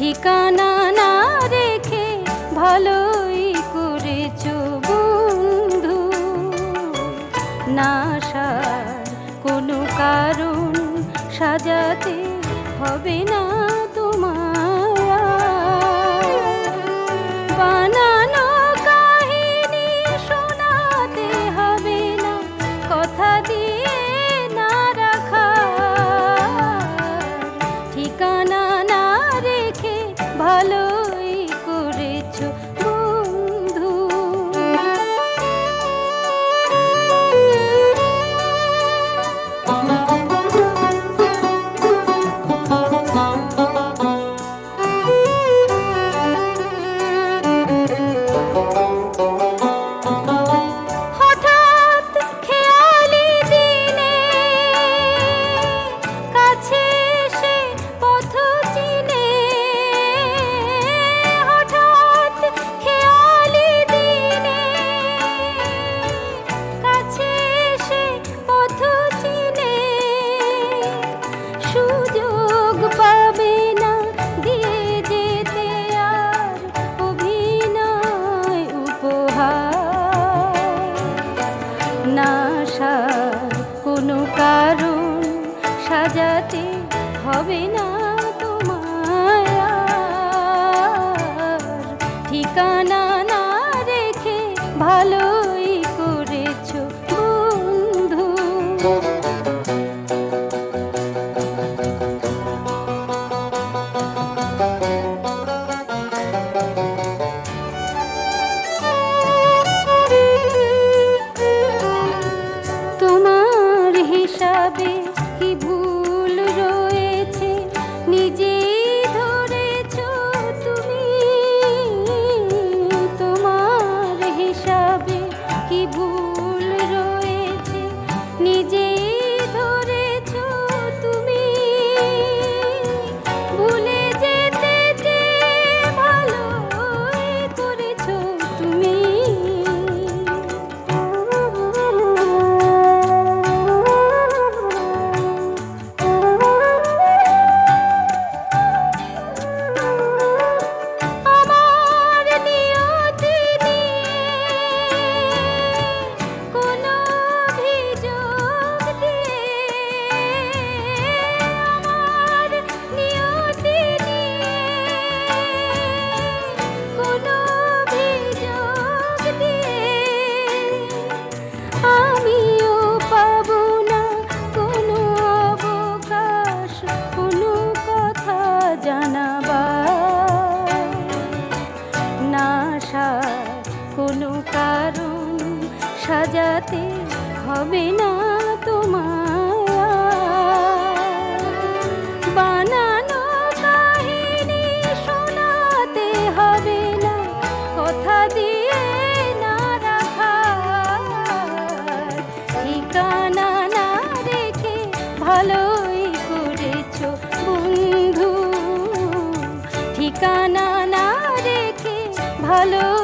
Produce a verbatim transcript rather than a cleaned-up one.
ঠিকানা না রেখে ভালোই করেছো বন্ধু। না আসার কোনো কারণ সাজাতে হবে না তোমায়। বানানো কাহিনী শোনাতে হবে না, কথা দিয়ে না রাখা। ঠিকানা না রেখে ভালোই করেছো বন্ধু। না আসার কোনো কারণ সাজাতে হবে না তোমায়। ঠিকানা না রেখে ভালোই করেছো বন্ধু। হিসাবে কি ভুল রয়েছে নিজেই ধরেছো তুমি। তোমার হিসাবে কি ভুল রয়েছে নিজেই ধরেছো তুমি। ভুলে যেতে যে ভালোই করেছো তুমি। কোনো কারণ সাজাতে হবে না তোমায়। বানানো কাহিনী শোনাতে হবে না, কথা দিয়ে না রাখা। ঠিকানা না রেখে ভালোই করেছো বন্ধু। ঠিকানা না রেখে ভালো